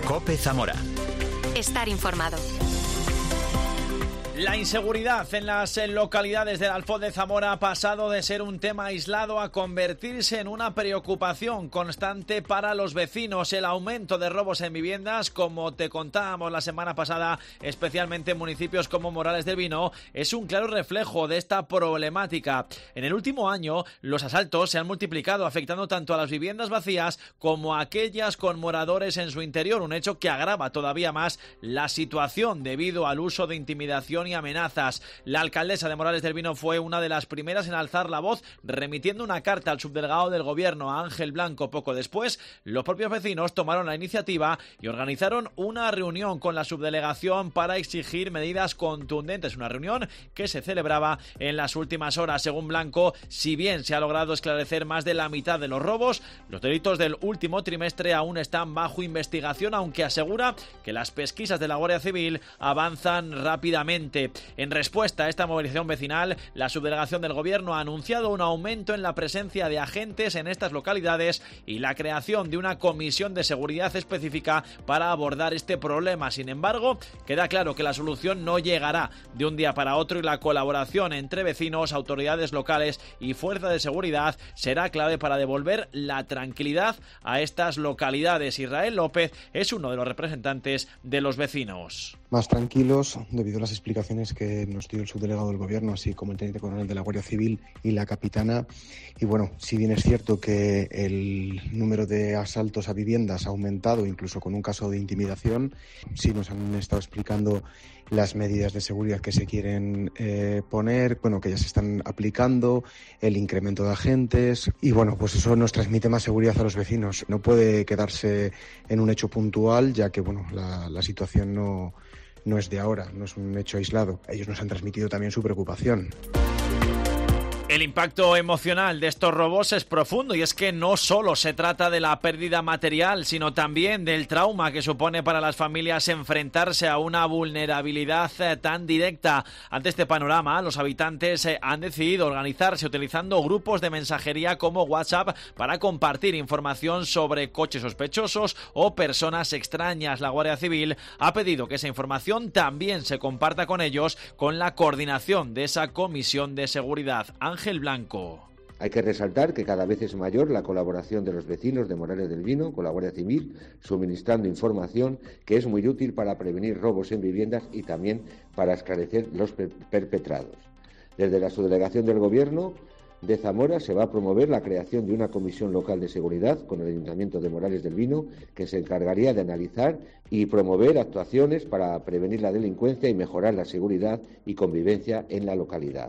COPE Zamora. Estar informado. La inseguridad en las localidades del Alfoz de Zamora ha pasado de ser un tema aislado a convertirse en una preocupación constante para los vecinos. El aumento de robos en viviendas, como te contábamos la semana pasada, especialmente en municipios como Morales del Vino, es un claro reflejo de esta problemática. En el último año, los asaltos se han multiplicado, afectando tanto a las viviendas vacías como a aquellas con moradores en su interior, un hecho que agrava todavía más la situación debido al uso de intimidación y amenazas. La alcaldesa de Morales del Vino fue una de las primeras en alzar la voz, remitiendo una carta al subdelegado del gobierno, a Ángel Blanco. Poco después, los propios vecinos tomaron la iniciativa y organizaron una reunión con la subdelegación para exigir medidas contundentes, una reunión que se celebraba en las últimas horas. Según Blanco, si bien se ha logrado esclarecer más de la mitad de los robos, los delitos del último trimestre aún están bajo investigación, aunque asegura que las pesquisas de la Guardia Civil avanzan rápidamente. En respuesta a esta movilización vecinal, la subdelegación del gobierno ha anunciado un aumento en la presencia de agentes en estas localidades y la creación de una comisión de seguridad específica para abordar este problema. Sin embargo, queda claro que la solución no llegará de un día para otro y la colaboración entre vecinos, autoridades locales y fuerzas de seguridad será clave para devolver la tranquilidad a estas localidades. Israel López es uno de los representantes de los vecinos. Más tranquilos debido a las explicaciones que nos dio el subdelegado del gobierno, así como el teniente coronel de la Guardia Civil y la capitana. Y bueno, si bien es cierto que el número de asaltos a viviendas ha aumentado, incluso con un caso de intimidación, sí nos han estado explicando las medidas de seguridad que se quieren poner, bueno, que ya se están aplicando, el incremento de agentes y bueno, pues eso nos transmite más seguridad a los vecinos. No puede quedarse en un hecho puntual, ya que bueno, la situación no es de ahora, no es un hecho aislado. Ellos nos han transmitido también su preocupación. El impacto emocional de estos robos es profundo y es que no solo se trata de la pérdida material, sino también del trauma que supone para las familias enfrentarse a una vulnerabilidad tan directa. Ante este panorama, los habitantes han decidido organizarse utilizando grupos de mensajería como WhatsApp para compartir información sobre coches sospechosos o personas extrañas. La Guardia Civil ha pedido que esa información también se comparta con ellos con la coordinación de esa comisión de seguridad. Ángel Blanco. Hay que resaltar que cada vez es mayor la colaboración de los vecinos de Morales del Vino con la Guardia Civil, suministrando información que es muy útil para prevenir robos en viviendas y también para esclarecer los perpetrados. Desde la subdelegación del Gobierno de Zamora se va a promover la creación de una comisión local de seguridad con el Ayuntamiento de Morales del Vino que se encargaría de analizar y promover actuaciones para prevenir la delincuencia y mejorar la seguridad y convivencia en la localidad.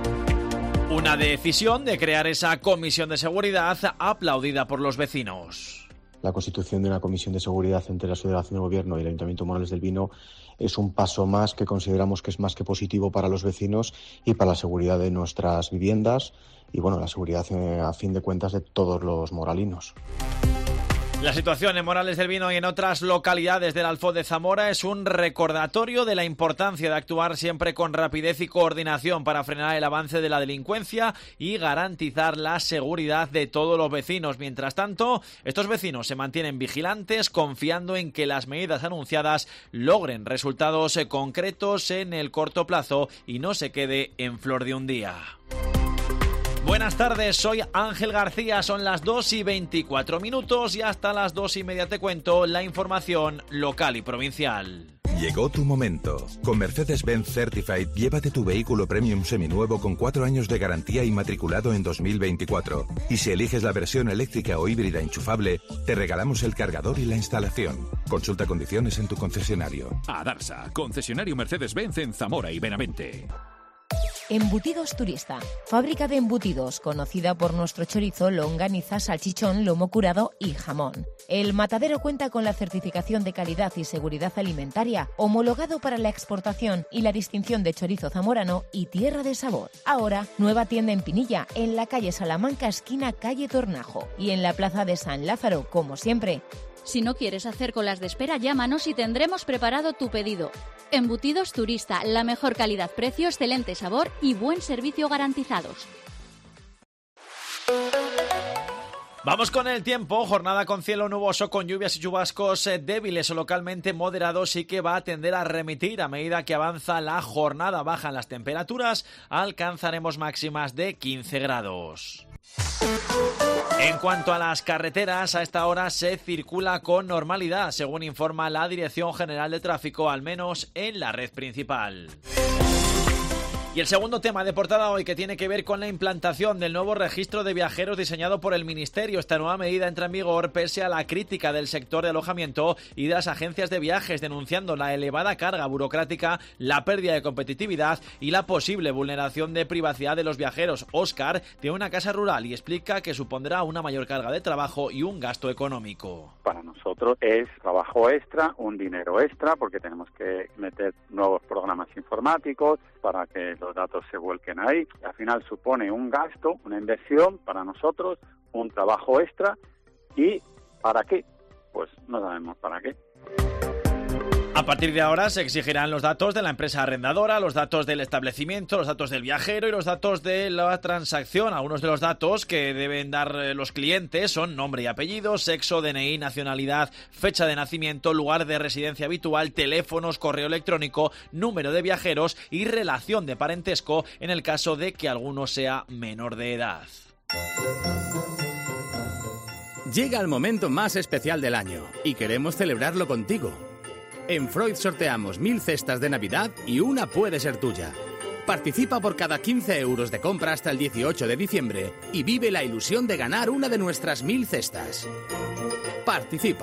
Una decisión de crear esa comisión de seguridad aplaudida por los vecinos. La constitución de una comisión de seguridad entre la subdelegación del gobierno y el Ayuntamiento de Morales del Vino es un paso más que consideramos que es más que positivo para los vecinos y para la seguridad de nuestras viviendas y bueno, la seguridad a fin de cuentas de todos los moralinos. La situación en Morales del Vino y en otras localidades del Alfoz de Zamora es un recordatorio de la importancia de actuar siempre con rapidez y coordinación para frenar el avance de la delincuencia y garantizar la seguridad de todos los vecinos. Mientras tanto, estos vecinos se mantienen vigilantes, confiando en que las medidas anunciadas logren resultados concretos en el corto plazo y no se quede en flor de un día. Buenas tardes, soy Ángel García, son las 2:24 y hasta las 2:30 te cuento la información local y provincial. Llegó tu momento. Con Mercedes-Benz Certified, llévate tu vehículo premium seminuevo con 4 años de garantía y matriculado en 2024. Y si eliges la versión eléctrica o híbrida enchufable, te regalamos el cargador y la instalación. Consulta condiciones en tu concesionario. Adarsa, concesionario Mercedes-Benz en Zamora y Benavente. Embutidos Turista, fábrica de embutidos conocida por nuestro chorizo, longaniza, salchichón, lomo curado y jamón. El matadero cuenta con la certificación de calidad y seguridad alimentaria, homologado para la exportación y la distinción de chorizo zamorano y tierra de sabor. Ahora, nueva tienda en Pinilla, en la calle Salamanca, esquina calle Tornajo, y en la plaza de San Lázaro, como siempre. Si no quieres hacer colas de espera, llámanos y tendremos preparado tu pedido. Embutidos Turista, la mejor calidad-precio, excelente sabor y buen servicio garantizados. Vamos con el tiempo. Jornada con cielo nuboso, con lluvias y chubascos débiles o localmente moderados, y que va a tender a remitir a medida que avanza la jornada. Bajan las temperaturas, alcanzaremos máximas de 15 grados. En cuanto a las carreteras, a esta hora se circula con normalidad, según informa la Dirección General de Tráfico, al menos en la red principal. Y el segundo tema de portada hoy, que tiene que ver con la implantación del nuevo registro de viajeros diseñado por el Ministerio. Esta nueva medida entra en vigor pese a la crítica del sector de alojamiento y de las agencias de viajes, denunciando la elevada carga burocrática, la pérdida de competitividad y la posible vulneración de privacidad de los viajeros. Óscar tiene una casa rural y explica que supondrá una mayor carga de trabajo y un gasto económico. Para nosotros es trabajo extra, un dinero extra, porque tenemos que meter nuevos programas informáticos para que los datos se vuelquen ahí. Al final supone un gasto, una inversión para nosotros, un trabajo extra. ¿Y para qué? Pues no sabemos para qué. A partir de ahora se exigirán los datos de la empresa arrendadora, los datos del establecimiento, los datos del viajero y los datos de la transacción. Algunos de los datos que deben dar los clientes son nombre y apellido, sexo, DNI, nacionalidad, fecha de nacimiento, lugar de residencia habitual, teléfonos, correo electrónico, número de viajeros y relación de parentesco en el caso de que alguno sea menor de edad. Llega el momento más especial del año y queremos celebrarlo contigo. En Freud sorteamos 1000 cestas de Navidad y una puede ser tuya. Participa por cada 15 euros de compra hasta el 18 de diciembre y vive la ilusión de ganar una de nuestras 1000 cestas. Participa.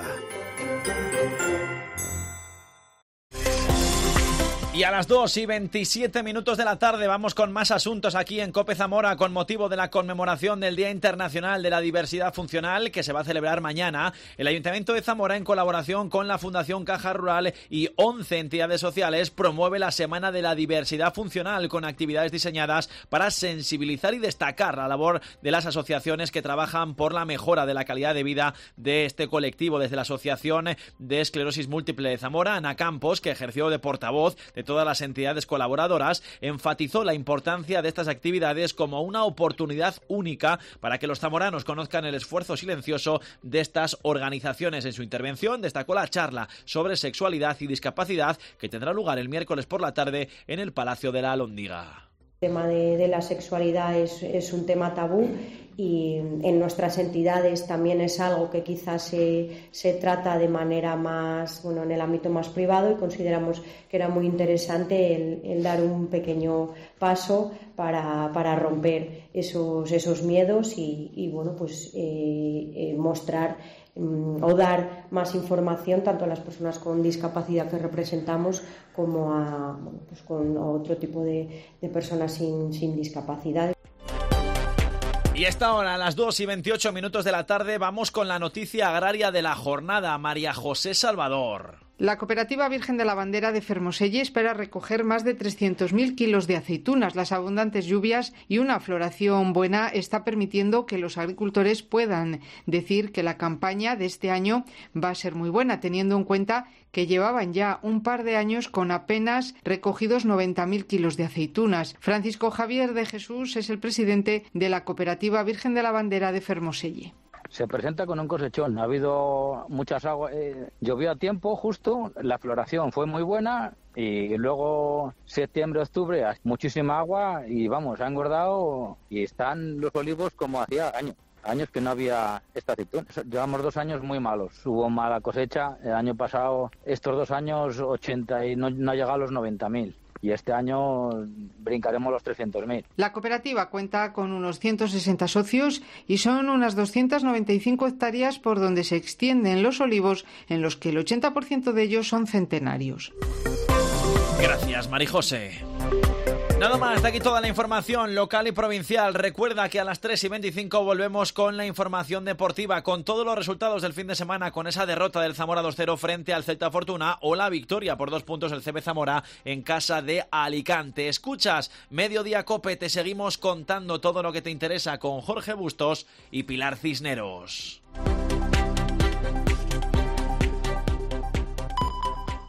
Y a las 2:27 de la tarde vamos con más asuntos aquí en COPE Zamora, con motivo de la conmemoración del Día Internacional de la Diversidad Funcional, que se va a celebrar mañana. El Ayuntamiento de Zamora, en colaboración con la Fundación Caja Rural y 11 entidades sociales, promueve la Semana de la Diversidad Funcional, con actividades diseñadas para sensibilizar y destacar la labor de las asociaciones que trabajan por la mejora de la calidad de vida de este colectivo. Desde la Asociación de Esclerosis Múltiple de Zamora, Ana Campos, que ejerció de portavoz de todas las entidades colaboradoras, enfatizó la importancia de estas actividades como una oportunidad única para que los zamoranos conozcan el esfuerzo silencioso de estas organizaciones. En su intervención destacó la charla sobre sexualidad y discapacidad, que tendrá lugar el miércoles por la tarde en el Palacio de la Alhóndiga. El tema de la sexualidad es un tema tabú, y en nuestras entidades también es algo que quizás se trata de manera más, en el ámbito más privado, y consideramos que era muy interesante el dar un pequeño paso para romper esos miedos y mostrar o dar más información tanto a las personas con discapacidad que representamos como con otro tipo de personas sin discapacidad. Y a esta hora, a las 2:28 de la tarde, vamos con la noticia agraria de la jornada. María José Salvador. La Cooperativa Virgen de la Bandera de Fermoselle espera recoger más de 300.000 kilos de aceitunas. Las abundantes lluvias y una floración buena está permitiendo que los agricultores puedan decir que la campaña de este año va a ser muy buena, teniendo en cuenta que llevaban ya un par de años con apenas recogidos 90.000 kilos de aceitunas. Francisco Javier de Jesús es el presidente de la Cooperativa Virgen de la Bandera de Fermoselle. Se presenta con un cosechón, ha habido muchas aguas, llovió a tiempo justo, la floración fue muy buena y luego septiembre, octubre, muchísima agua y ha engordado y están los olivos como hacía años que no había esta aceituna. Llevamos 2 años muy malos, hubo mala cosecha, el año pasado, estos 2 años 80 y no ha llegado a los 90.000. Y este año brincaremos los 300.000. La cooperativa cuenta con unos 160 socios y son unas 295 hectáreas por donde se extienden los olivos, en los que el 80% de ellos son centenarios. Gracias, Marijose. Nada más, hasta aquí toda la información local y provincial. Recuerda que a las 3:25 volvemos con la información deportiva, con todos los resultados del fin de semana, con esa derrota del Zamora 2-0 frente al Celta Fortuna o la victoria por 2 puntos del CB Zamora en casa de Alicante. Escuchas Mediodía Cope, te seguimos contando todo lo que te interesa con Jorge Bustos y Pilar Cisneros.